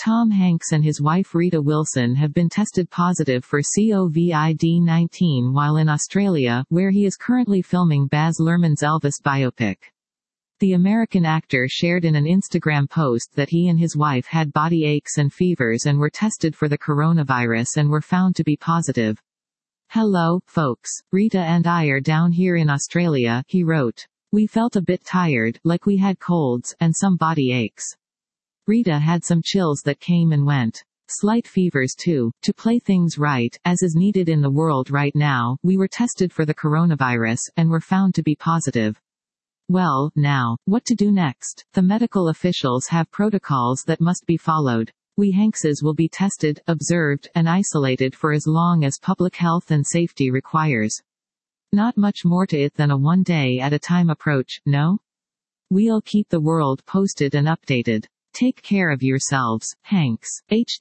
Tom Hanks and his wife Rita Wilson have been tested positive for COVID-19 while in Australia, where he is currently filming Baz Luhrmann's Elvis biopic. The American actor shared in an Instagram post that he and his wife had body aches and fevers and were tested for the coronavirus and were found to be positive. "Hello, folks. Rita and I are down here in Australia," he wrote. "We felt a bit tired, like we had colds, and some body aches. Rita had some chills that came and went. Slight fevers too. To play things right, as is needed in the world right now, we were tested for the coronavirus, and were found to be positive. Well, now, what to do next? The medical officials have protocols that must be followed. We Hankses will be tested, observed, and isolated for as long as public health and safety requires. Not much more to it than a one day at a time approach, no? We'll keep the world posted and updated. Take care of yourselves, Hanks.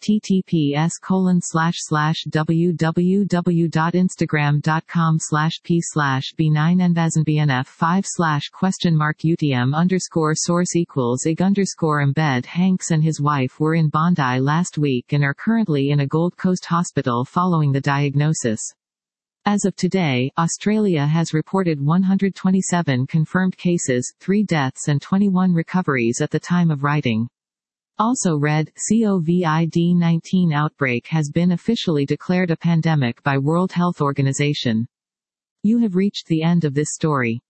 https://www.instagram.com/p/b9nvasnbnf5/?UTM_source=ig_embed. Hanks and his wife were in Bondi last week and are currently in a Gold Coast hospital following the diagnosis. As of today, Australia has reported 127 confirmed cases, 3 deaths and 21 recoveries at the time of writing. Also read, COVID-19 outbreak has been officially declared a pandemic by World Health Organization. You have reached the end of this story.